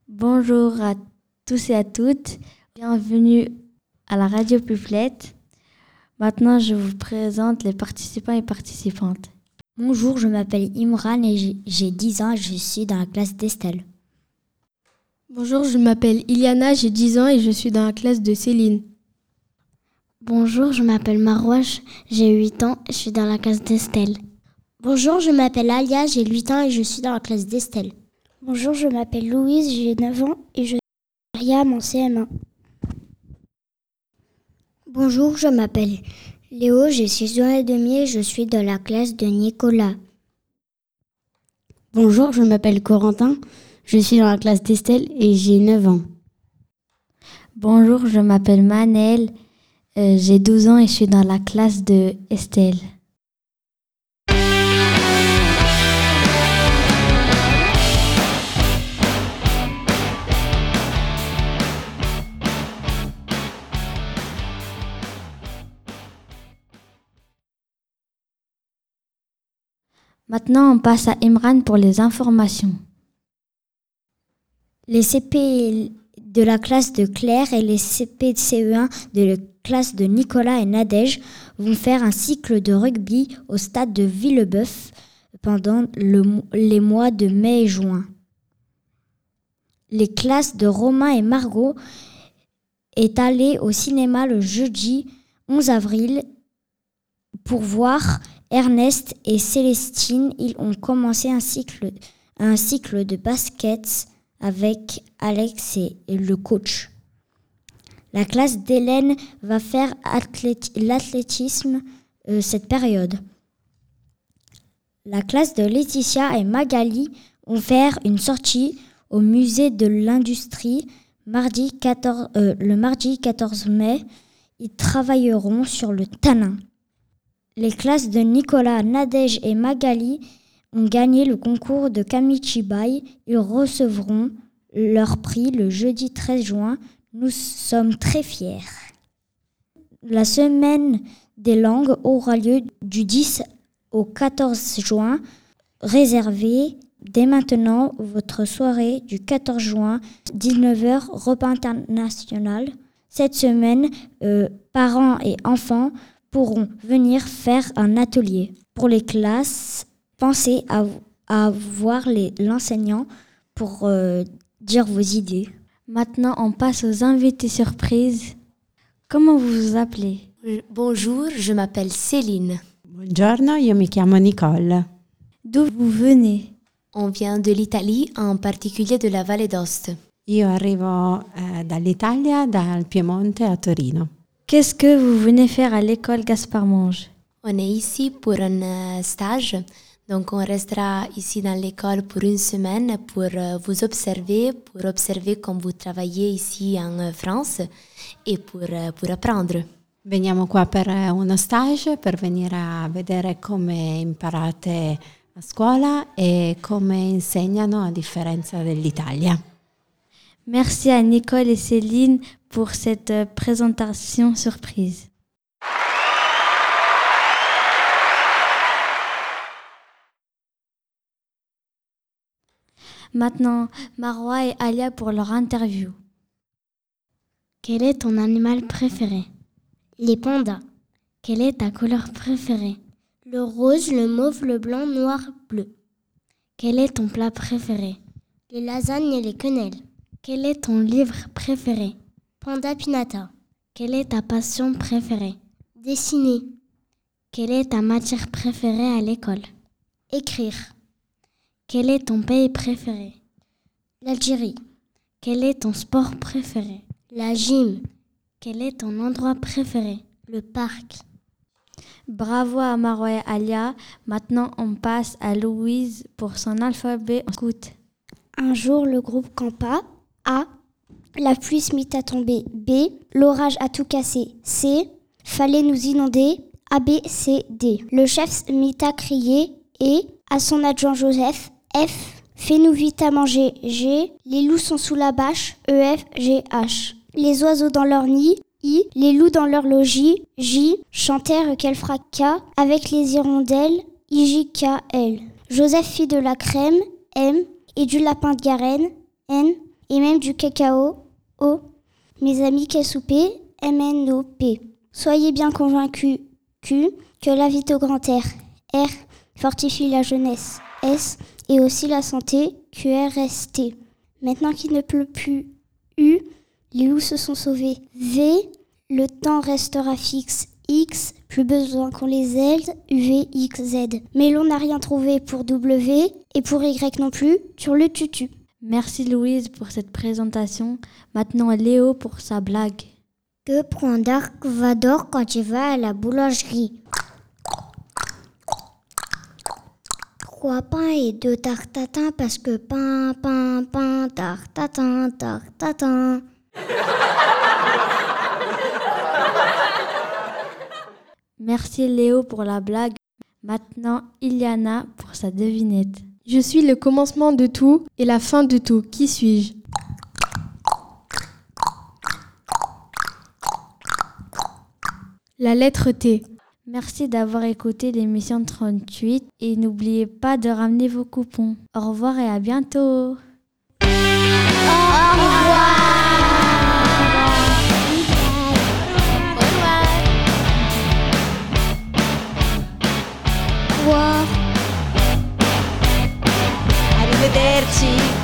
Bonjour à tous et à toutes. Bienvenue à la radio Pupilette. Maintenant, je vous présente les participants et participantes. Bonjour, je m'appelle Imran et j'ai 10 ans et je suis dans la classe d'Estelle. Bonjour, je m'appelle Iliana, j'ai 10 ans et je suis dans la classe de Céline. Bonjour, je m'appelle Maroua, j'ai 8 ans et je suis dans la classe d'Estelle. Bonjour, je m'appelle Alia, j'ai 8 ans et je suis dans la classe d'Estelle. Bonjour, je m'appelle Louise, j'ai 9 ans et je suis Mariam en CM1. Bonjour, je m'appelle Léo, j'ai 6 ans et demi et je suis dans la classe de Nicolas. Bonjour, je m'appelle Corentin, je suis dans la classe d'Estelle et j'ai 9 ans. Bonjour, je m'appelle Manel, j'ai 12 ans et je suis dans la classe de Estelle. Maintenant, on passe à Imran pour les informations. Les CP de la classe de Claire et les CP de CE1 de la classe de Nicolas et Nadège vont faire un cycle de rugby au stade de Villebeuf pendant les mois de mai et juin. Les classes de Romain et Margot est allée au cinéma le jeudi 11 avril pour voir Ernest et Célestine. Ils ont commencé un cycle de basket avec Alex et le coach. La classe d'Hélène va faire l'athlétisme cette période. La classe de Laetitia et Magali vont faire une sortie au musée de l'industrie le mardi 14 mai. Ils travailleront sur le tanin. Les classes de Nicolas, Nadège et Magali ont gagné le concours de Kamichibai. Ils recevront leur prix le jeudi 13 juin. Nous sommes très fiers. La semaine des langues aura lieu du 10 au 14 juin. Réservez dès maintenant votre soirée du 14 juin, 19h, repas international. Cette semaine, parents et enfants pourront venir faire un atelier. Pour les classes, pensez à voir l'enseignant pour dire vos idées. Maintenant, on passe aux invités surprises. Comment vous vous appelez? Bonjour, je m'appelle Céline. Buongiorno, io mi chiamo Nicole. D'où vous venez? On vient de l'Italie, en particulier de la Valle d'Aoste. Io arrivo dall'Italia, dal Piemonte a Torino. Qu'est-ce que vous venez faire à l'école Gaspard Monge? On est ici pour un stage, donc on restera ici dans l'école pour une semaine pour vous observer, comme vous travaillez ici en France et pour apprendre. Veniamo qua per uno stage, per venire a vedere come imparate a scuola e come insegnano a differenza dell'Italia. Merci à Nicole et Céline pour cette présentation surprise. Maintenant, Maroua et Alia pour leur interview. Quel est ton animal préféré? Les pandas. Quelle est ta couleur préférée? Le rose, le mauve, le blanc, noir, bleu. Quel est ton plat préféré? Les lasagnes et les quenelles. Quel est ton livre préféré? Panda Pinata. Quelle est ta passion préférée? Dessiner. Quelle est ta matière préférée à l'école? Écrire. Quel est ton pays préféré? L'Algérie. Quel est ton sport préféré? La gym. Quel est ton endroit préféré? Le parc. Bravo à Maroua et Alia. Maintenant, on passe à Louise pour son alphabet en scout. Un jour, le groupe campa. A. La pluie se mit à tomber. B. L'orage a tout cassé. C. Fallait nous inonder. A, B, C, D. Le chef se mit à crier. Et à son adjoint Joseph. F. Fais-nous vite à manger. G. Les loups sont sous la bâche. E, F, G, H. Les oiseaux dans leur nid. I. Les loups dans leur logis. J. Chantèrent quel fracas avec les hirondelles. I, J, K, L. Joseph fit de la crème. M. Et du lapin de Garenne. N. et même du cacao. O. Mes amis, quel souper? MNOP. Soyez bien convaincus. Q. Que la vie au grand air. R. Fortifie la jeunesse. S. Et aussi la santé. QRST. Maintenant qu'il ne pleut plus. U. Les loups se sont sauvés. V. Le temps restera fixe. X. Plus besoin qu'on les aide. UV, X, Z. Mais l'on n'a rien trouvé pour W et pour Y non plus. Sur le tutu. Merci Louise pour cette présentation. Maintenant Léo pour sa blague. Que prend Dark Vador quand il va à la boulangerie? 3 pains et 2 tartatins parce que pain, pain, pain, tartatin, tartatin. Merci Léo pour la blague. Maintenant Iliana pour sa devinette. Je suis le commencement de tout et la fin de tout. Qui suis-je? La lettre T. Merci d'avoir écouté l'émission 38 et n'oubliez pas de ramener vos coupons. Au revoir et à bientôt. Arrivederci.